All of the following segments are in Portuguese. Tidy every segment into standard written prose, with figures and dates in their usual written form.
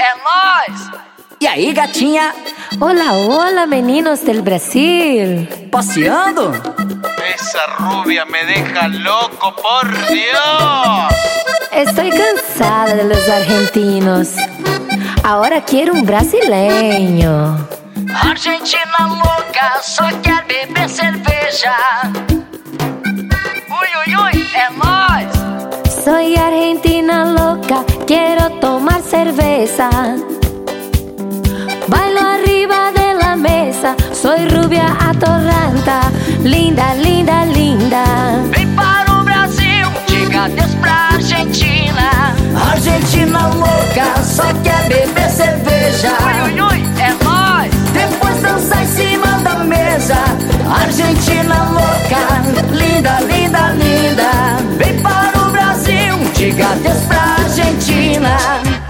é nóis! E aí, gatinha? Hola, hola, meninos del Brasil. Passeando? Esa rubia me deja loco, por Dios. Estoy cansada de los argentinos. Ahora quiero un brasileño. Argentina louca, só quer beber cerveja. Ui, ui, ui, é nóis! Soy argentina loca, quiero tomar cerveza. Bailo arriba de la mesa, soy rubia atorranta, linda, linda, linda. Vem para o Brasil, diga adeus pra Argentina. Argentina louca, só quer beber cerveja. Ui, ui, ui, é nóis! Depois dançar em cima da mesa. Argentina louca, linda, linda, linda. Vem para o Brasil, diga adeus pra Argentina.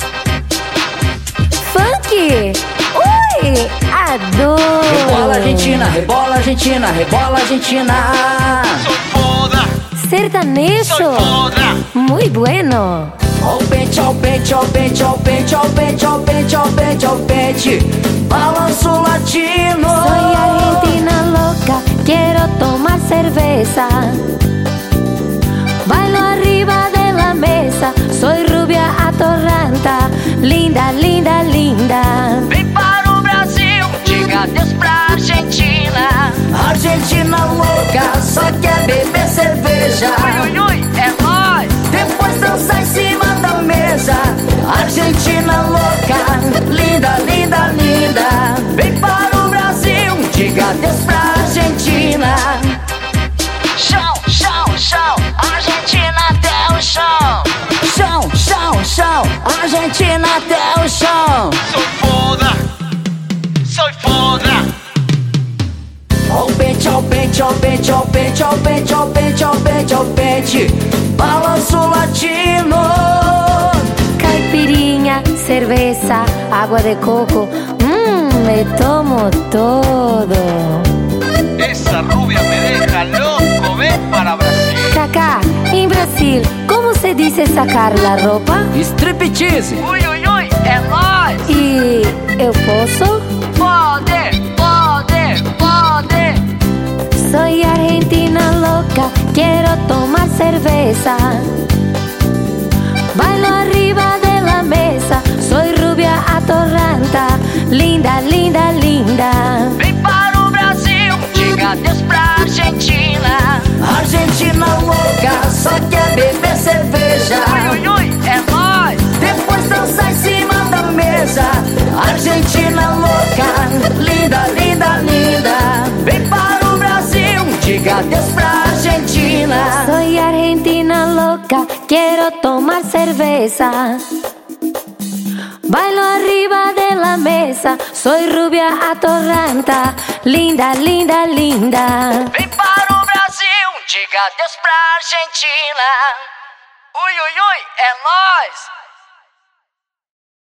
Funk! Ui, adoro! Rebola Argentina, rebola Argentina, rebola Argentina. Sou foda, Sertanejo! sou foda. Muy bueno! Ó o pente, ó o pente, ó o pente, ó o pente, ó o pente, ó o pente, ó o pente, ó o pente. Balanço latino. Soy argentina loca, quiero tomar cerveza. Bailo arriba de la mesa, soy rubia atorranta, linda, linda, linda. Vem para o Brasil, diga adeus pra Argentina. Argentina louca, só quer beber cerveja. Ui, ui, ui, é nóis! Depois dançar em cima da mesa. Argentina louca, linda, linda, linda. Vem para o Brasil, diga adeus pra Argentina. Chão, chão, chão, Argentina até o chão. Chão, chão, chão, Argentina até o chão. Sou foda, sou foda. Ó o pente, ó o pente, ó o pente, ó o pente, ó o pente, ó o pente, ó o pente, ó o pente. Balanço latino. Caipirinha, cerveza, água de coco, me tomo todo. Esa rubia me deja loco, ven para Brasil. Cacá, em Brasil, como se dice sacar la ropa? Striptease. Ui, ui, ui, é nóis! E eu posso? Pode, pode, pode. Soy argentina loca, quiero tomar cerveza. Bailo arriba de la mesa, soy rubia atorranta, linda, linda, linda. Vem para o Brasil, diga adeus pra Argentina. Argentina louca, só quer beber cerveja. Ui, ui, ui, é nóis! Depois dançar em cima da mesa. Argentina louca, linda, linda, linda. Vem para o Brasil, diga adeus pra Argentina. Soy argentina loca, quiero tomar cerveza. Bailo arriba de la mesa, soy rubia atorranta, linda, linda, linda. Vem para o Brasil, diga adeus pra Argentina. Ui, ui, ui, é nóis!